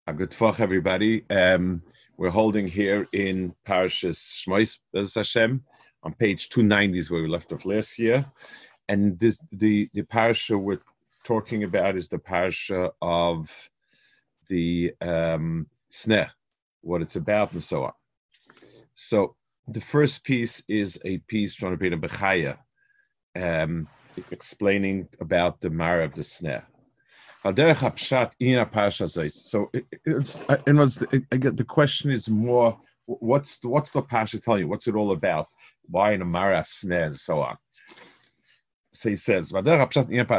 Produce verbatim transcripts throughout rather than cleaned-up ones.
A good talk, everybody. Um, we're holding here in Parashas Shmois, Bez Hashem, on page two ninety is where we left off last year. And this, the, the parasha we're talking about is the parasha of the um, Sneh, what it's about and so on. So the first piece is a piece from Rabbeinu Bechaya, um, explaining about the Mara of the Sneh. So it, it's, it was, I get the question is more, what's what's the Pasha telling you? What's it all about? Why in a Mara Sneh and so on? So he says, there were three things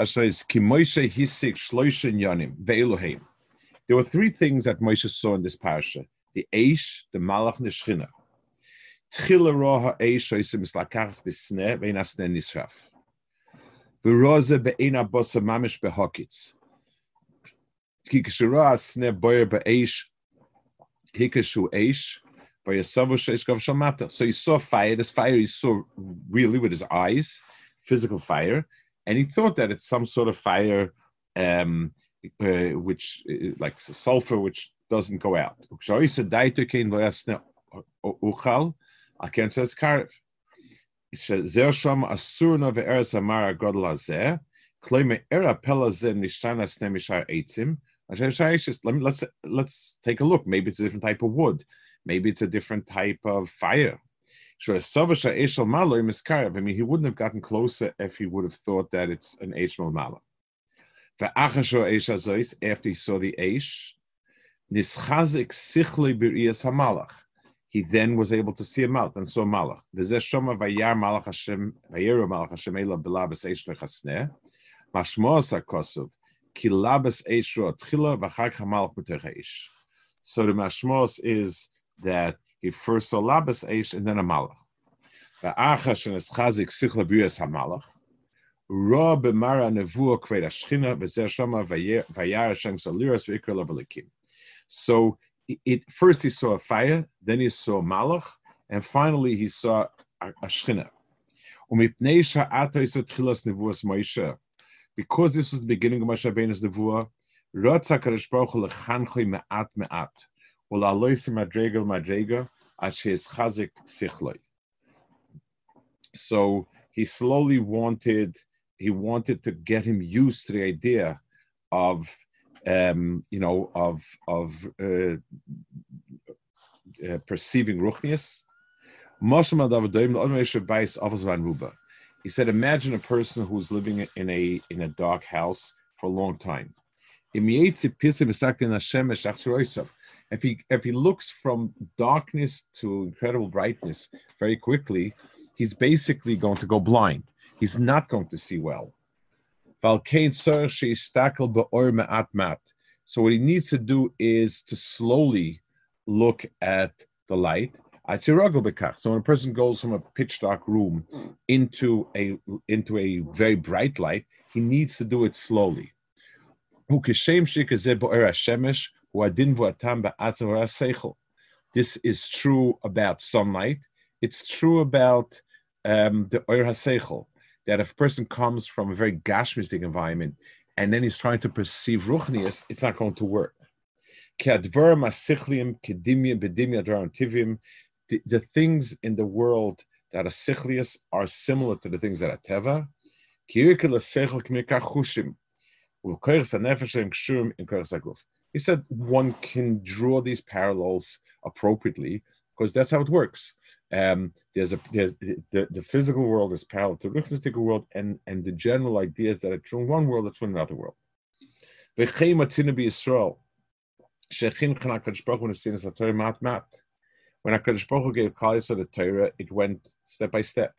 that Moshe saw in this parasha: the Eish, the Malach, and the Shechina. Tchila roha Eish oisim mislakachs b'sneh ve'ina sneh nisraf. V'roze be'ina bosa mamish behokitz. Ki k'shura sneh boyer be'eish hikashu Eish v'yasavu sheish gav shalmata. So he saw fire. This fire he saw really with his eyes, physical fire, and he thought that it's some sort of fire, um, uh, which uh, like sulfur, which doesn't go out. I can't say it's karev. Zer sham asurna ve'eretz amara godel hazeh klei era pelazeh nishtana sneh mishar eitzim. Let me let's let's take a look. Maybe it's a different type of wood. Maybe it's a different type of fire. I mean, he wouldn't have gotten closer if he would have thought that it's an Eish Malmala. After he saw the Eish, he then was able to see a Malach and saw Malach. So the Mashmos is that he first saw Labas Eish and then a Malach. Va'achash and Eschazik Sichla B'yas HaMalach. Ra b'mara nevuah kved Hashchina v'zer shama v'yar Hashem Saliras v'ikra l'velikim. So it first he saw a fire, then he saw a Malach, and finally he saw a Shechina. Umipnei sha'ato yisat chilas nevuas Moshe. Because this was the beginning of Moshe Rabbeinu's nevuah, Ratza Kadosh Baruch Hu lechanchoi me'at me'at. So he slowly wanted, he wanted to get him used to the idea of, um, you know, of of uh, uh, perceiving ruchnius. He said, imagine a person who's living in a in a dark house for a long time. If he if he looks from darkness to incredible brightness very quickly, he's basically going to go blind. He's not going to see well. So what he needs to do is to slowly look at the light. So when a person goes from a pitch dark room into a into a very bright light, he needs to do it slowly. This is true about sunlight. It's true about um, the Oyer HaSeichel, that if a person comes from a very gashmistic environment and then he's trying to perceive Ruchnius, it's not going to work. The, the things in the world that are sichlius are similar to the things that are teva. He said one can draw these parallels appropriately because that's how it works. Um, there's a there's the, the physical world is parallel to the ruchnistic world, and, and the general ideas that are true in one world are true in another world. When HaKadosh Baruch Hu gave Klal Yisrael the Torah, it went step by step.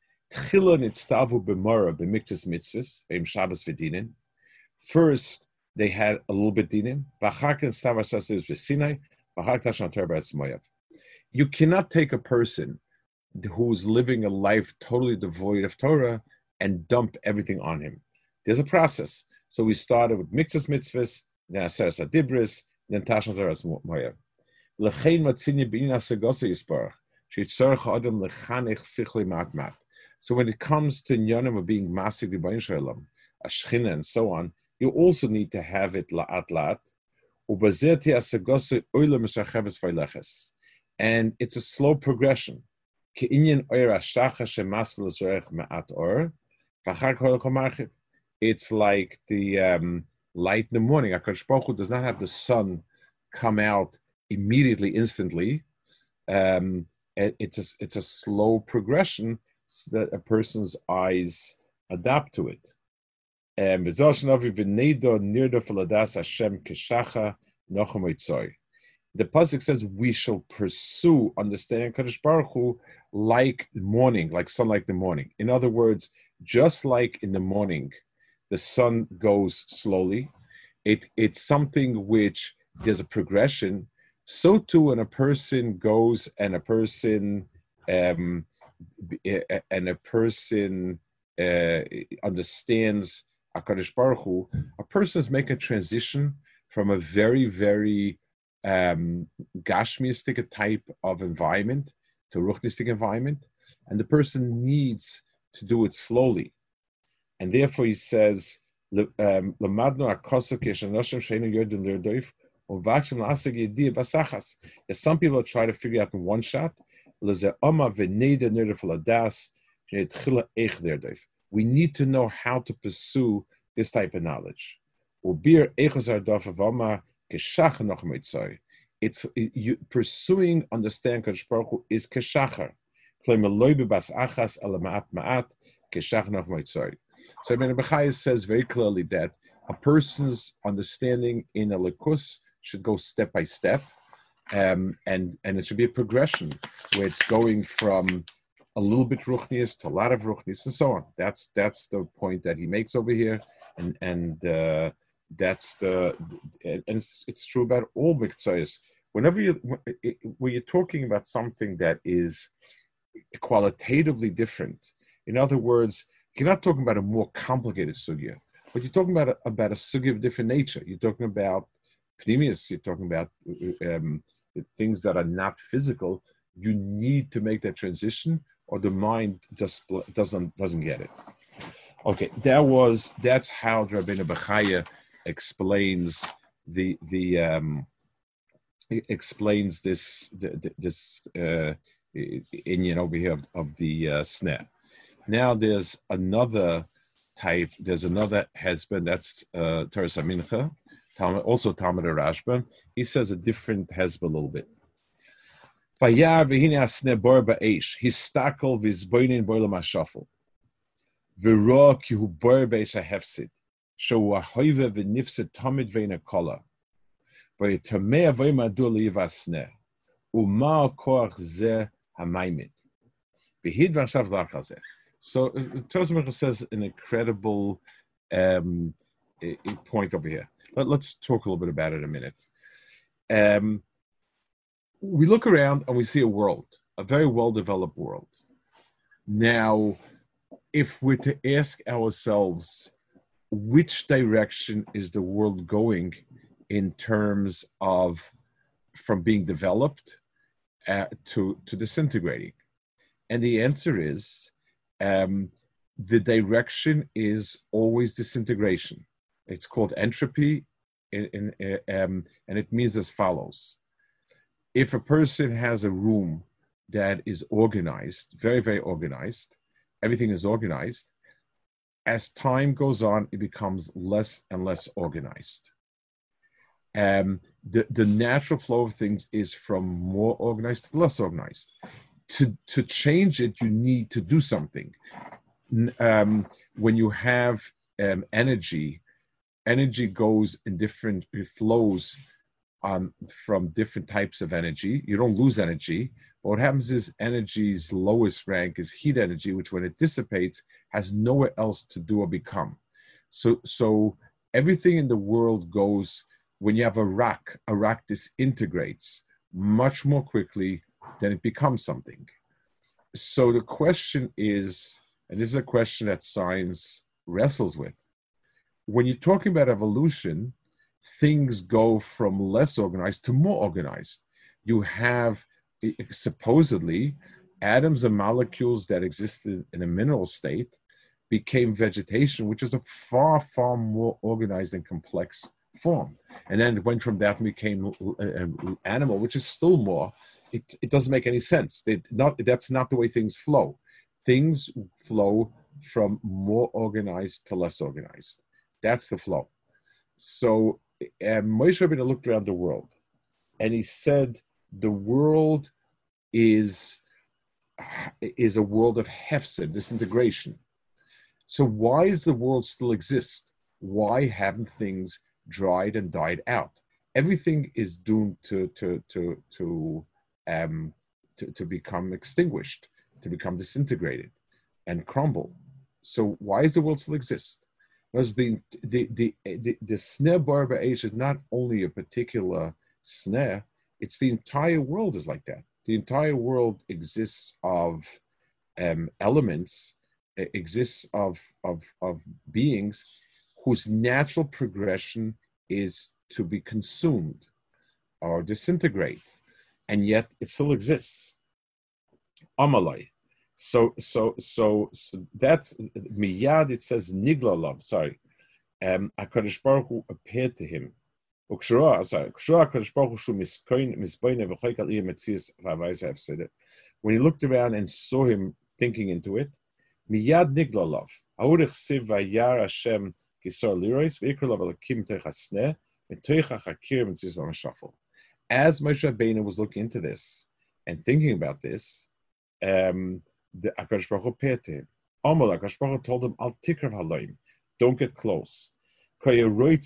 First, they had a little bit dinim. You cannot take a person who's living a life totally devoid of Torah and dump everything on him. There's a process. So we started with mixes mitzvahs, then aseres adibris, then tashon Torah moyav. So when it comes to nyanim of being masig b'bayin shalom, a shechina and so on, you also need to have it la'at la'at. And it's a slow progression. It's like the um, light in the morning. HaKadosh Baruch Hu does not have the sun come out immediately, instantly. Um, it's a, it's a slow progression so that a person's eyes adapt to it. Um, the pasuk says we shall pursue understanding Kadosh Baruch Hu like the morning, like sunlight in the morning. In other words, just like in the morning, the sun goes slowly. It it's something which there's a progression. So too, when a person goes and a person um, and a person uh, understands HaKadosh Baruch Hu, a person is making a transition from a very, very um, gashmiistic type of environment to ruchnistic environment, and the person needs to do it slowly. And therefore he says, um, some people try to figure out in one shot. We need to know how to pursue this type of knowledge. It's it, you, pursuing understanding Kadosh Baruch Hu is keshachar. So Ibn Bechaya says very clearly that a person's understanding in a likus should go step by step, um, and and it should be a progression where it's going from a little bit ruchnius to a lot of ruchnius and so on. That's that's the point that he makes over here, and and uh, that's the and it's, it's true about all miktzos. Whenever you when you're talking about something that is qualitatively different, in other words, you're not talking about a more complicated sugya, but you're talking about a, about a sugya of different nature. You're talking about pneumius. You're talking about um, things that are not physical. You need to make that transition, or the mind just doesn't doesn't get it. Okay, that was that's how Rabbeinu Bechaya explains the the um, explains this this uh, inyan over here of, of the uh, snare. Now there's another type. There's another husband. That's uh, Teres Mincha, also Talmud Rashba. He says a different husband a little bit. Vayar v'hine asne bor ba'esh. Histakel v'izboinin bor l'mashafel. V'ro ki hu bor b'esh ha'hefsid. Shehu ha'hoive v'nifsid tamid v'ina kola. V'yitamei avoyim adu li'yivasne. U'ma koach zeh ha'maimit. V'hid v'anshav l'achazeh. So Teres Mincha says an incredible um, point over here. Let, let's talk a little bit about it in a minute. Um, we look around and we see a world, a very well-developed world. Now, if we're to ask ourselves, which direction is the world going in terms of from being developed uh, to, to disintegrating? And the answer is, um, the direction is always disintegration. It's called entropy, in, in, um, and it means as follows. If a person has a room that is organized, very, very organized, everything is organized, as time goes on, it becomes less and less organized. Um, the, the natural flow of things is from more organized to less organized. To, to change it, you need to do something. Um, when you have um, energy, energy goes in different, it flows um, from different types of energy. You don't lose energy, but what happens is energy's lowest rank is heat energy, which when it dissipates, has nowhere else to do or become. So, so everything in the world goes, when you have a rock, a rock disintegrates much more quickly than it becomes something. So the question is, and this is a question that science wrestles with, when you're talking about evolution, things go from less organized to more organized. You have, supposedly, atoms and molecules that existed in a mineral state became vegetation, which is a far, far more organized and complex form. And then it went from that and became an animal, which is still more. It, it doesn't make any sense. They, not, that's not the way things flow. Things flow from more organized to less organized. That's the flow. So uh, Moshe Rabbeinu looked around the world, and he said, the world is, is a world of hefsed, disintegration. So why does the world still exist? Why haven't things dried and died out? Everything is doomed to to to to um to, to become extinguished, to become disintegrated and crumble. So why does the world still exist? Because the the the the, the snare bar ba'esh is not only a particular snare, it's the entire world is like that. The entire world exists of um, elements, exists of, of, of beings whose natural progression is to be consumed or disintegrate, and yet it still exists. Amalai. So, so, so, so that's miyad. It says niglalav. Sorry, um, Hakadosh Baruch Hu appeared to him. When he looked around and saw him thinking into it, miyad niglalav. As Moshe Rabbeinu was looking into this and thinking about this, um, the Hakadosh Baruch Hu appeared to him. Amal Hakadosh Baruch Hu told him, "Al tikrav halayim, don't get close." He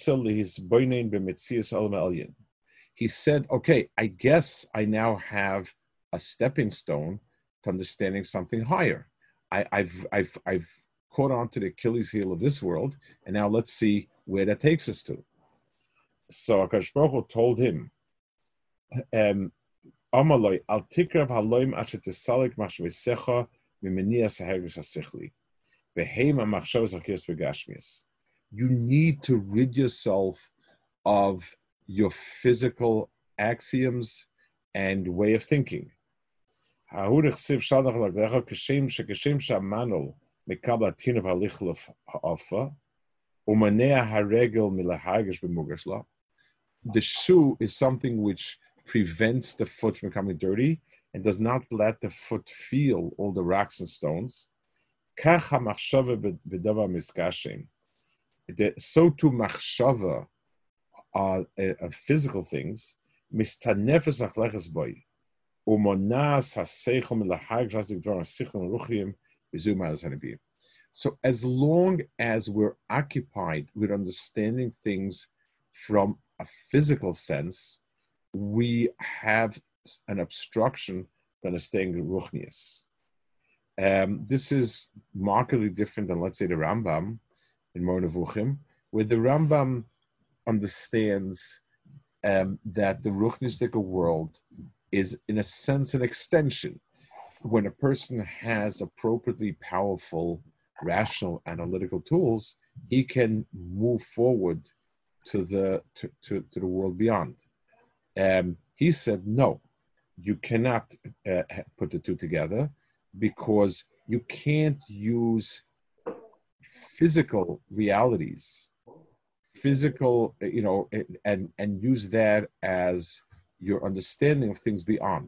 said, "Okay, I guess I now have a stepping stone to understanding something higher. I, I've I've I've caught on to the Achilles heel of this world, and now let's see where that takes us to." So Hakadosh Baruch Hu told him, um, Amaloi, al tikrav haloim asher tesalik machshvesecha mimenias hahergish hasichli, behema machshavas hakiyas v'gashmias. You need to rid yourself of your physical axioms and way of thinking. Because the shoe is something which prevents the foot from becoming dirty and does not let the foot feel all the rocks and stones. The, so too machshava are uh, uh, physical things. Mistanefes achleches boy, umonas haseichom lahag jasik dvar sichon ruchim bizumas hanabim. So as long as we're occupied with understanding things from a physical sense, we have an obstruction to understanding ruchnius. Um, this is markedly different than, let's say, the Rambam in Moreh Nevuchim, where the Rambam understands um, that the Ruchnistic world is, in a sense, an extension. When a person has appropriately powerful, rational, analytical tools, he can move forward to the to, to, to the world beyond. Um, he said, no, you cannot uh, put the two together, because you can't use physical realities, physical, you know, and and use that as your understanding of things beyond.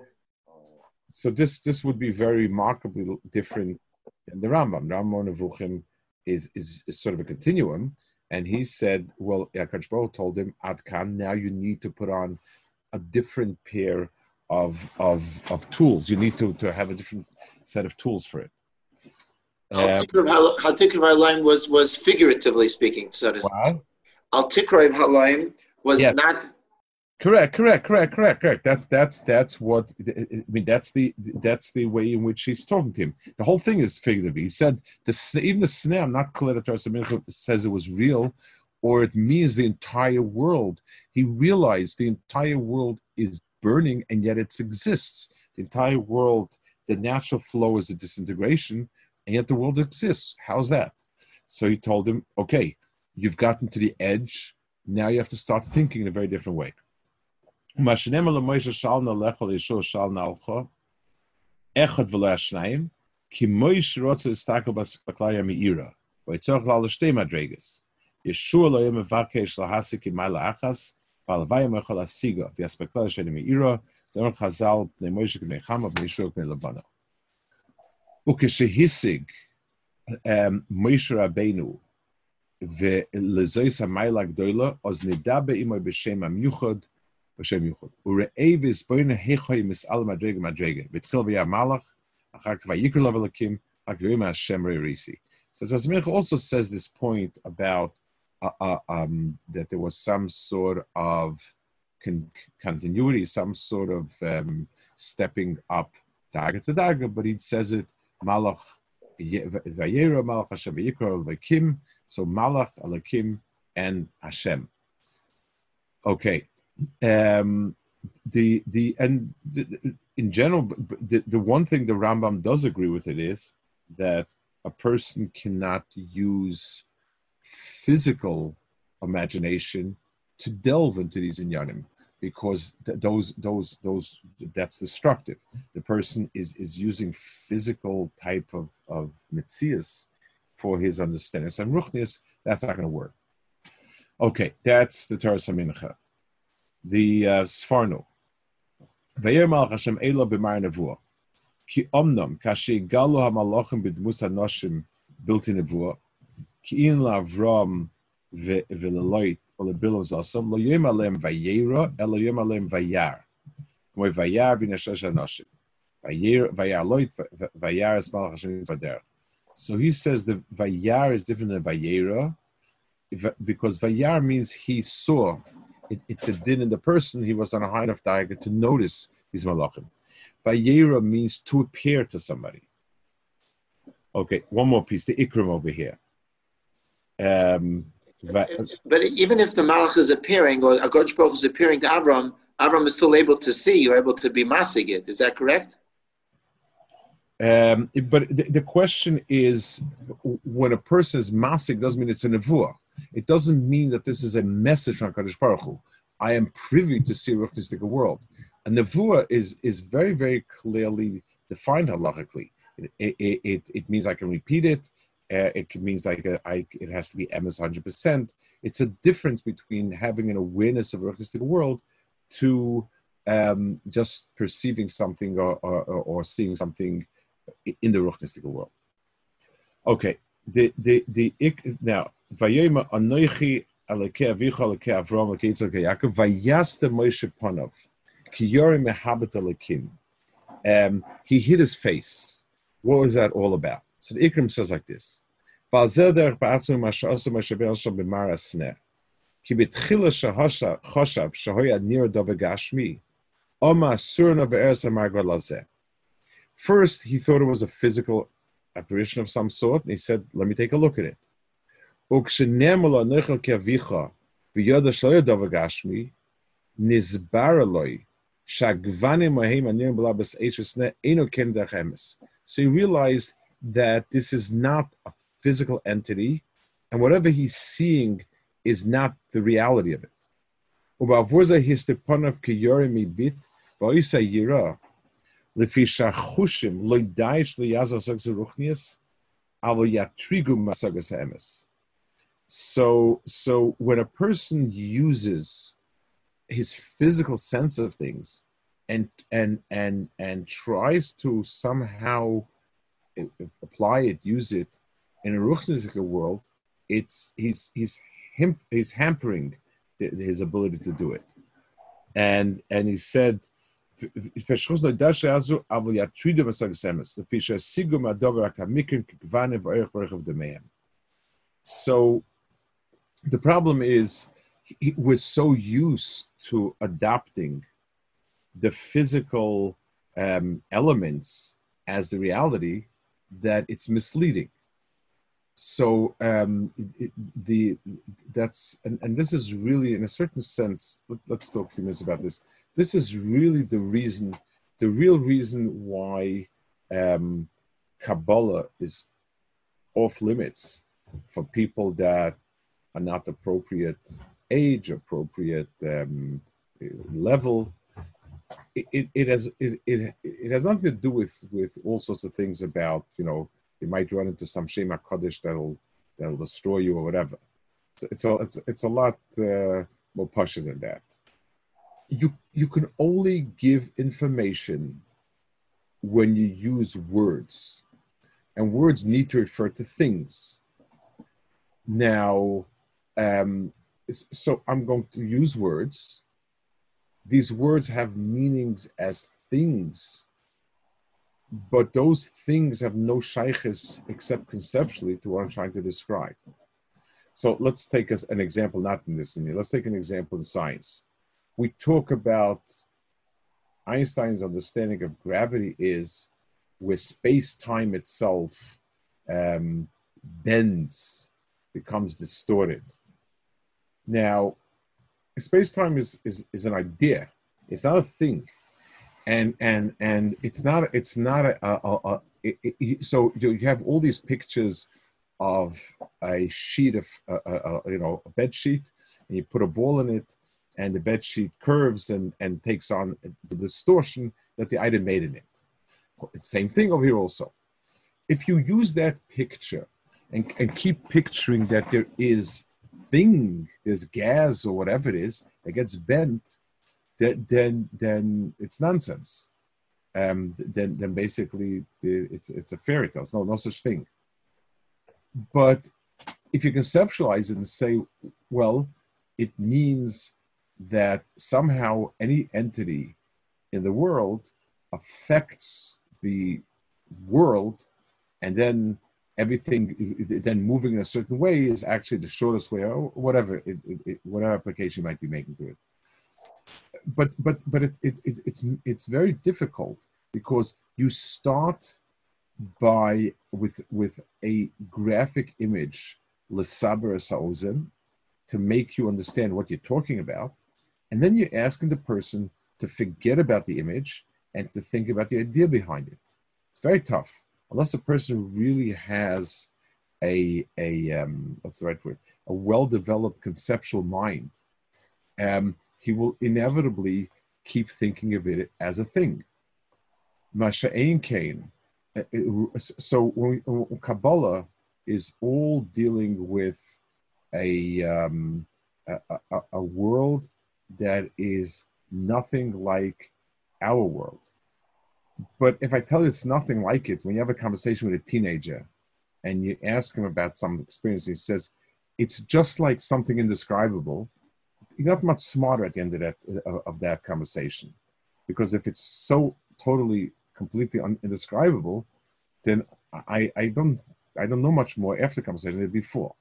So this this would be very remarkably different than the Rambam. Rambam Nevuchim is, is is sort of a continuum, and he said, well, Hakadosh Baruch Hu told him, Ad Kan, now you need to put on a different pair of of of tools. You need to to have a different set of tools for it. Al Tikrav Halayim was was figuratively speaking. So to What? Al Tikrav Halayim was Yes. not Correct, correct, correct, correct, correct. That's that's that's what I mean. That's the that's the way in which he's talking to him. The whole thing is figurative. He said the even the snare, I'm not clear that says it was real, or it means the entire world. He realized the entire world is burning, and yet it exists. The entire world, the natural flow is a disintegration, and yet the world exists. How's that? So he told him, okay, you've gotten to the edge. Now you have to start thinking in a very different way. Yeshua lo yemevakesh lahasik imayla achas, v'alavayim echol asiga, v'yaspekla shenim meira, Zerach Chazal b'nei Moshe b'nei Chama b'nei Yeshua b'nei Labana. Ukeshehisig Moshe Rabbeinu ve'lezois hamayla gdoila, oz nidabe imoy b'shem ha'myuchad, b'shem yuchad. Ure'ei v'izboyne hechoy mis'al madrega madrega. V'tchil v'yar malach, achar k'vayikr lav Elokim, ha'kvayim Hashem re'risi. So Tazmich also says this point about uh, uh, um, that there was some sort of con- continuity, some sort of um, stepping up daga to daga, but he says it malach vayera malach Hashem vayikra Elokim, so malach Elokim and Hashem. Okay, um, the the and the, in general, the, the one thing the Rambam does agree with it is that a person cannot use physical imagination to delve into these inyanim, because th- those those those that's destructive. The person is is using physical type of of mitzias for his understanding. So ruchnius, that's not going to work. Okay, that's the Torah Samincha. The uh, Sfarno. Vayer Malach Hashem Ela b'mar nevuah. Ki omnam kashi galu hamalachim b'dmus hanoshim built in nevuah. Ki in laVram ve'leloit olebilam zasam lo yom alem vayera elo yom alem vayar. K'moy vayar v'nashash hanoshim. Vayar vayar loit vayar es Malach Hashem vader. So he says the vayar is different than vayera, because vayar means he saw. It, it's a din in the person. He was on a high enough diagram to notice these malachim. Vayera means to appear to somebody. Okay, one more piece. The ikram over here. Um, va- but even if the malach is appearing, or HaKadosh Baruch Hu is appearing to Avram, Avram is still able to see, or able to be masig it. Is that correct? Um, but the, the question is, when a person is masig, doesn't mean it's a nevuah. It doesn't mean that this is a message from HaKadosh Baruch Hu. I am privy to see a ruchnistic world. A nevuah is is very, very clearly defined halachically. It, it, it, it means I can repeat it. Uh, it means like a, I, it has to be emes one hundred percent. It's a difference between having an awareness of a ruchnistic world to um, just perceiving something or, or, or seeing something in the ruchnistic world. Okay, the the the now vayema anoichi alekei avicha alekei Avram alekei Yitzchak alekei Yaakov vayaste Moshe panav ki yorei mehabet alekim. Um, he hid his face. What was that all about? So the Ikram says like this: Balzel derech ba'atzmi masha'asa Moshe be'elsham b'mar asneh ki betchila shahashav choshav shahoyad nir dove gashmi oma surna ve'eres amargar lazeh. First, he thought it was a physical apparition of some sort, and he said, let me take a look at it. So he realized that this is not a physical entity, and whatever he's seeing is not the reality of it. So, so when a person uses his physical sense of things and and and and tries to somehow apply it, use it in a ruchnistic world, it's he's he's him he's hampering his ability to do it. And and he said, so the problem is we're so used to adopting the physical um, elements as the reality that it's misleading. So um, it, the that's and, and this is really, in a certain sense, let, let's talk a few minutes about this. This is really the reason, the real reason why um, Kabbalah is off limits for people that are not appropriate age, appropriate um, level. It, it, it has it, it it has nothing to do with, with all sorts of things about, you know, you might run into some Shema Kodesh that'll that'll destroy you or whatever. it's a it's, it's a lot uh, more pushy than that. You you can only give information when you use words, and words need to refer to things. Now, um, so I'm going to use words. These words have meanings as things, but those things have no shaykhs except conceptually to what I'm trying to describe. So let's take as an example, not in this, let's take an example in science. We talk about Einstein's understanding of gravity is where space-time itself um, bends, becomes distorted. Now, space-time is, is, is an idea. It's not a thing. And and and it's not it's not a, a, a, a it, it, so you have all these pictures of a sheet of uh, uh, you know a bed sheet, and you put a ball in it, and the bed sheet curves and and takes on the distortion that the item made in it. Same thing over here also. If you use that picture and, and keep picturing that there is thing, there's gas or whatever it is that gets bent, then then, then it's nonsense. Um, then then basically it's it's a fairy tale. It's no no such thing. But if you conceptualize it and say, well, it means that somehow any entity in the world affects the world, and then everything then moving in a certain way is actually the shortest way, or whatever it, it, it, whatever application you might be making to it. But but but it, it, it it's it's very difficult because you start by with with a graphic image, l'saber sa'ozen, to make you understand what you're talking about, and then you're asking the person to forget about the image and to think about the idea behind it. It's very tough unless a person really has a a um, what's the right word? A well-developed conceptual mind. Um, he will inevitably keep thinking of it as a thing. Masha'ein Kain. So when, we, when Kabbalah is all dealing with a, um, a, a a world that is nothing like our world. But if I tell you it's nothing like it, when you have a conversation with a teenager and you ask him about some experience, he says, it's just like something indescribable. You're not much smarter at the end of that, of that conversation. Because if it's so totally, completely un- indescribable, then I, I don't I don't know much more after the conversation than before.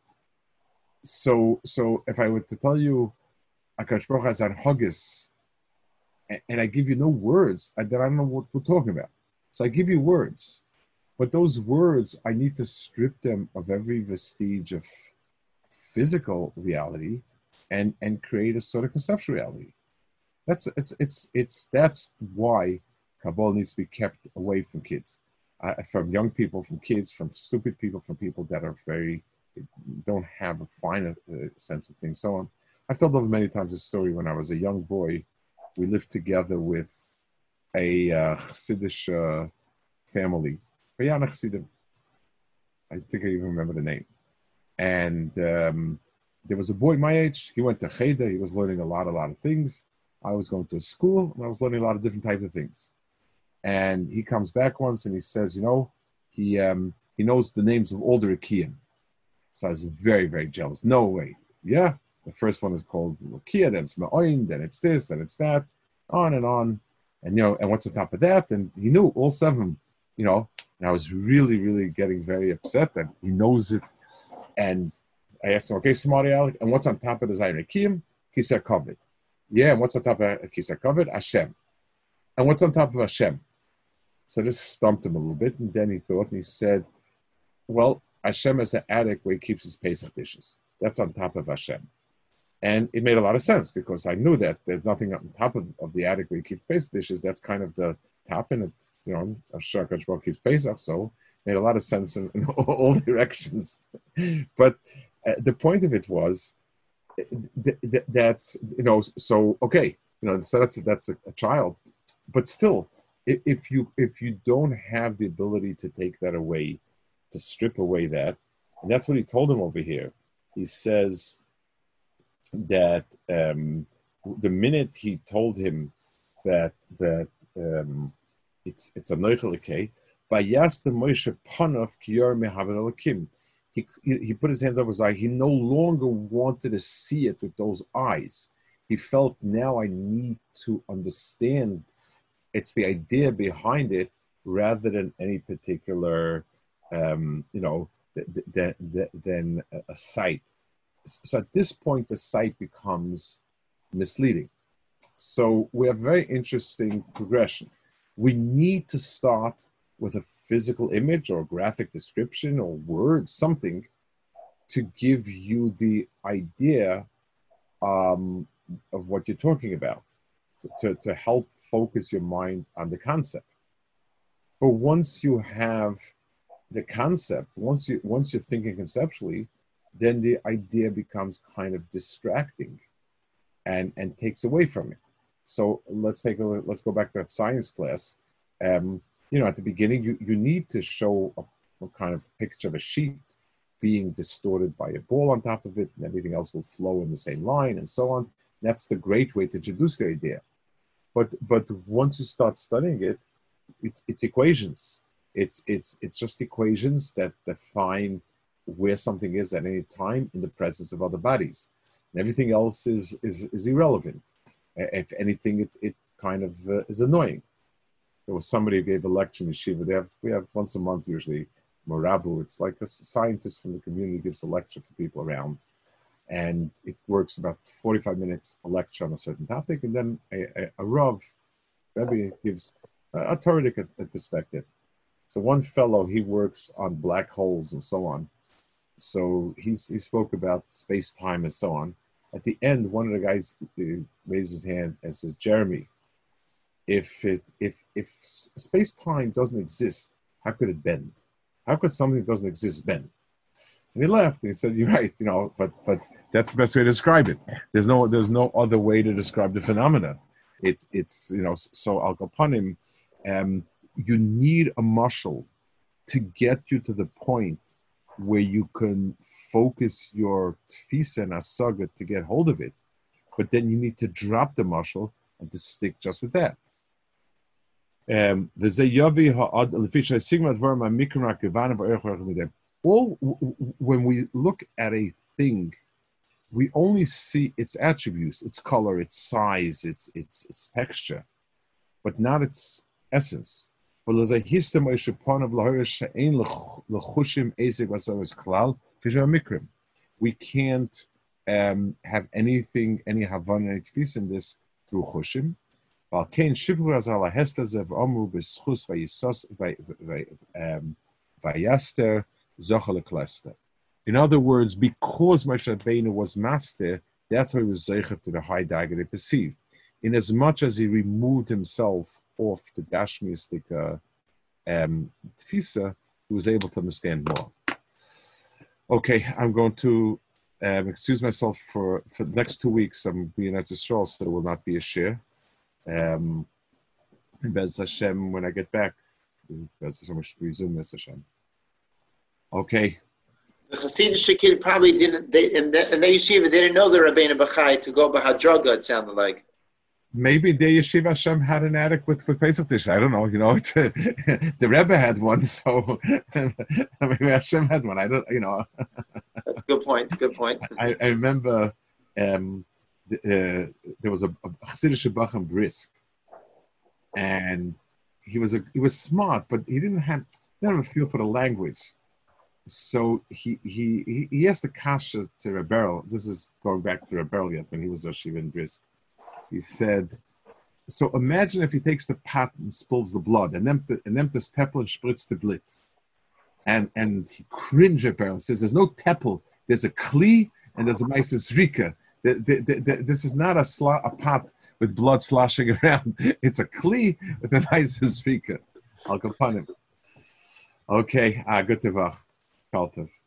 So so if I were to tell you Akash Baruch has Haggis, and I give you no words, then I don't know what we're talking about. So I give you words, but those words, I need to strip them of every vestige of physical reality and, and create a sort of conceptual reality. That's it's it's it's that's why Kabbalah needs to be kept away from kids, uh, from young people, from kids, from stupid people, from people that are very don't have a fine uh, sense of things. So on. I've told over many times this story. When I was a young boy, we lived together with a uh, Chassidish uh, family. I think I even remember the name. And um, there was a boy my age. He went to Cheder. He was learning a lot, a lot of things. I was going to a school, and I was learning a lot of different types of things. And he comes back once, and he says, you know, he um, he knows the names of all the Rekiim. So I was very, very jealous. No way. Yeah. The first one is called Rukia, then it's Ma'oin, then it's this, then it's that, on and on. And, you know, and what's on top of that? And he knew all seven, you know, and I was really, really getting very upset that he knows it. And I asked him, okay, Samari Alec, and what's on top of the Zayin Rekiim? Kiser Kavod. Yeah, and what's on top of Kiser Kavod? Hashem. And what's on top of Hashem? So this stumped him a little bit, and then he thought, and he said, well, Hashem is the attic where he keeps his Pesach dishes. That's on top of Hashem. And it made a lot of sense because I knew that there's nothing on top of, of the attic where you keep Pesach dishes. That's kind of the top, and it's, you know, Hashem keeps Pesach, so it made a lot of sense in, in all, all directions. But uh, the point of it was th- th- that's, you know, so, okay, you know, so that's, that's a, a child. But still, if, if you if you don't have the ability to take that away, to strip away that, and that's what he told him over here. He says, that um, the minute he told him that that um, it's it's a noichelikei, vayas the Moshe panav kiyor mehaven elokim. He he put his hands over his eye. He no longer wanted to see it with those eyes. He felt, now I need to understand. It's the idea behind it rather than any particular, um, you know, th- th- th- than a sight. So at this point, the sight becomes misleading. So we have very interesting progression. We need to start with a physical image or graphic description or words, something to give you the idea um, of what you're talking about, to, to help focus your mind on the concept. But once you have the concept, once you once you're thinking conceptually, then the idea becomes kind of distracting and, and takes away from it. So let's take a let's go back to that science class. Um, you know, at the beginning, you, you need to show a, a kind of picture of a sheet being distorted by a ball on top of it, and everything else will flow in the same line, and so on. That's the great way to introduce the idea. But but once you start studying it, it it's equations. It's it's it's just equations that define where something is at any time in the presence of other bodies. And everything else is is, is irrelevant. If anything, it, it kind of uh, is annoying. There was somebody who gave a lecture in Yeshiva. They have, we have once a month usually, Morabu. It's like a scientist from the community gives a lecture for people around. And it works about forty-five minutes, a lecture on a certain topic. And then a, a, a Rav, Rebbe, gives a, a Torah perspective. So one fellow, he works on black holes and so on. So he, he spoke about space-time and so on. At the end, one of the guys raises his hand and says, Jeremy, if it if if space-time doesn't exist, how could it bend? How could something that doesn't exist bend? And he laughed and he said, you're right, you know, but but that's the best way to describe it. There's no there's no other way to describe the phenomena. It's it's you know, so Al Kapanim, um, you need a muscle to get you to the point where you can focus your tfisa and asaga to get hold of it, but then you need to drop the muscle and to stick just with that. Um, all, when we look at a thing, we only see its attributes, its color, its size, its its its texture, but not its essence. We can't um, have anything, any havana in this through chushim. In other words, because Moshe Rabbeinu was master, that's why he was zeicher to the high dagger they perceived. In as much as he removed himself off the Gashmiistic uh, um, tfisa, he was able to understand more. Okay, I'm going to um, excuse myself for, for the next two weeks. I'm being at Yisrael, so there will not be a share. Um, Bez Hashem, when I get back, Bez Hashem, we should resume Bez Hashem. Okay. The Hasidic kid probably didn't, they, in the, in the yeshiva, they didn't know the Rabbeinu Bachai to go by Hadraga, it sounded like. Maybe the Yeshiva Hashem had an attic with, with Pesach dish. I don't know. You know, it, the Rebbe had one, so maybe Hashem had one. I don't, you know. That's a good point. Good point. I, I remember um, the, uh, there was a, a Hasidic Bacham Brisk, and he was a he was smart, but he didn't have he didn't have a feel for the language. So he he he asked the kasha to Rebel. This is going back to Rebel yet when he was Yeshiva in Brisk. He said, so imagine if he takes the pot and spills the blood, and then and then the teppel and spritz the blit. And and he cringed at Rebel. He says, there's no teppel, there's a kli and there's a meises rika. The, the, the, the, this is not a, sla, a pot with blood sloshing around. It's a kli with a meises rika. I'll go upon him. Okay, ah, good to vach. Kaltov.